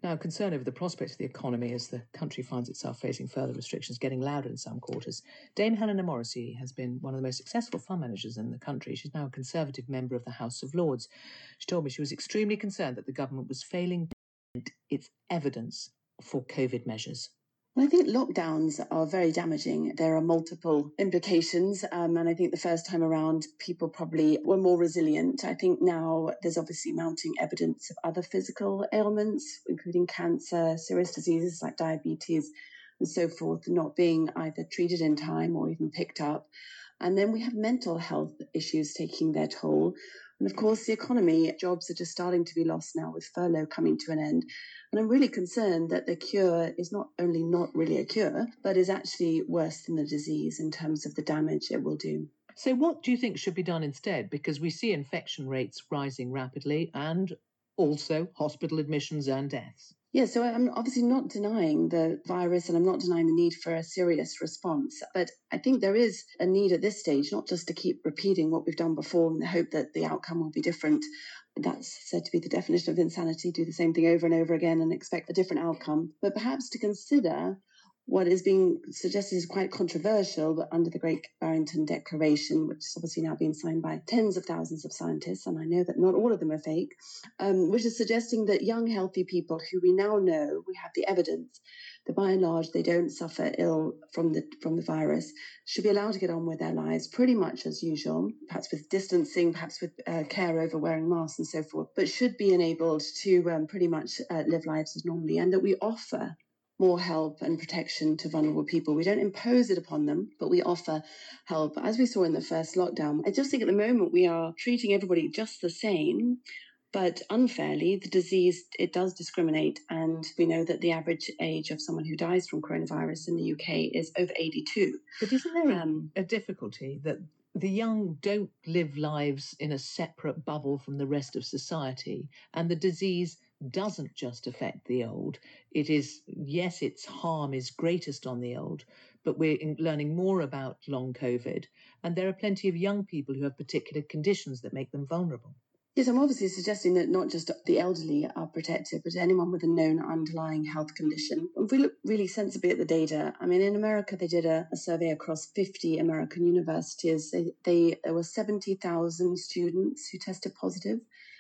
Now, concern over the prospects of the economy as the country finds itself facing further restrictions getting louder in some quarters. Dame Helena Morrissey has been one of the most successful fund managers in the country. She's now a Conservative member of the House of Lords. She told me she was extremely concerned that the government was failing to present its evidence for COVID measures. Well, I think lockdowns are very damaging. There are multiple implications, and I think the first time around, people probably were more resilient. I think now there's obviously mounting evidence of other physical ailments, including cancer, serious diseases like diabetes, and so forth, not being either treated in time or even picked up. And then we have mental health issues taking their toll. And of course, the economy, jobs are just starting to be lost now with furlough coming to an end. And I'm really concerned that the cure is not only not really a cure, but is actually worse than the disease in terms of the damage it will do. So what do you think should be done instead? Because we see infection rates rising rapidly and also hospital admissions and deaths. Yeah, so I'm obviously not denying the virus and I'm not denying the need for a serious response. But I think there is a need at this stage, not just to keep repeating what we've done before in the hope that the outcome will be different. That's said to be the definition of insanity, do the same thing over and over again and expect a different outcome. But perhaps to consider what is being suggested is quite controversial, but under the Great Barrington Declaration, which is obviously now being signed by tens of thousands of scientists, and I know that not all of them are fake, which is suggesting that young, healthy people who we now know, we have the evidence, that by and large they don't suffer ill from the virus, should be allowed to get on with their lives pretty much as usual, perhaps with distancing, perhaps with care over wearing masks and so forth, but should be enabled to pretty much live lives as normally, and that we offer more help and protection to vulnerable people. We don't impose it upon them, but we offer help. As we saw in the first lockdown, I just think at the moment we are treating everybody just the same, but unfairly. The disease, it does discriminate, and we know that the average age of someone who dies from coronavirus in the UK is over 82. But isn't there a difficulty that the young don't live lives in a separate bubble from the rest of society, and the disease doesn't just affect the old? It is, yes, its harm is greatest on the old, but we're learning more about long COVID, and there are plenty of young people who have particular conditions that make them vulnerable. Yes, I'm obviously suggesting that not just the elderly are protected, but anyone with a known underlying health condition. If we look really sensibly at the data, I mean, in America, they did a survey across 50 American universities. There were 70,000 students who tested positive.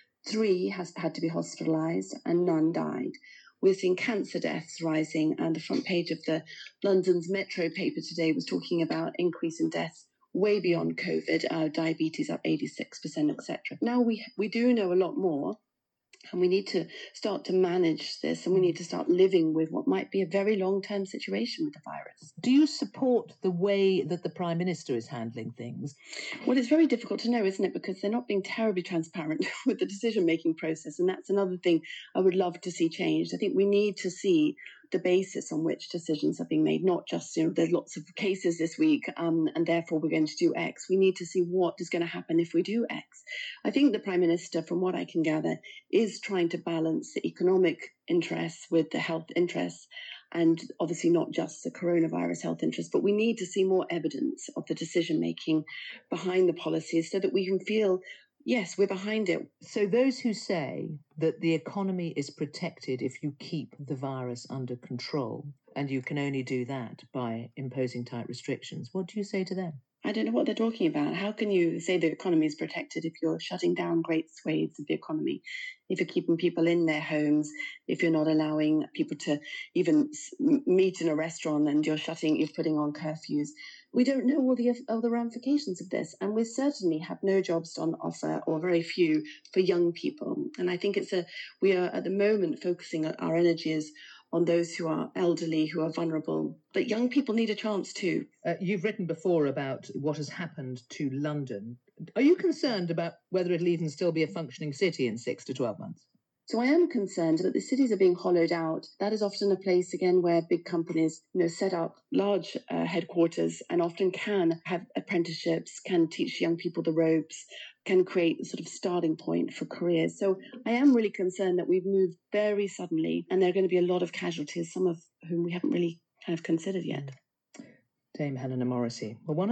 3 had to be hospitalised and none died. We're seeing cancer deaths rising, and the front page of the London's Metro paper today was talking about increase in deaths way beyond COVID, diabetes up 86%, etc. Now we do know a lot more, and we need to start to manage this, and we need to start living with what might be a very long-term situation with the virus. Do you support the way that the Prime Minister is handling things? Well, it's very difficult to know, isn't it? Because they're not being terribly transparent with the decision-making process, and that's another thing I would love to see changed. I think we need to see the basis on which decisions are being made, not just, there's lots of cases this week, and therefore we're going to do X. We need to see what is going to happen if we do X. I think the Prime Minister, from what I can gather, is trying to balance the economic interests with the health interests, and obviously not just the coronavirus health interest, but we need to see more evidence of the decision-making behind the policies so that we can feel, yes, we're behind it. So those who say that the economy is protected if you keep the virus under control, and you can only do that by imposing tight restrictions, what do you say to them? I don't know what they're talking about. How can you say the economy is protected if you're shutting down great swathes of the economy, if you're keeping people in their homes, if you're not allowing people to even meet in a restaurant, and you're putting on curfews? We don't know all the ramifications of this, and we certainly have no jobs on offer, or very few, for young people. And I think we are at the moment focusing our energies on those who are elderly, who are vulnerable. But young people need a chance too. You've written before about what has happened to London. Are you concerned about whether it'll even still be a functioning city in 6 to 12 months? So I am concerned that the cities are being hollowed out. That is often a place, again, where big companies, set up large headquarters, and often can have apprenticeships, can teach young people the ropes, can create a sort of starting point for careers. So I am really concerned that we've moved very suddenly, and there are going to be a lot of casualties, some of whom we haven't really kind of considered yet. Dame Helena Morrissey. Well, one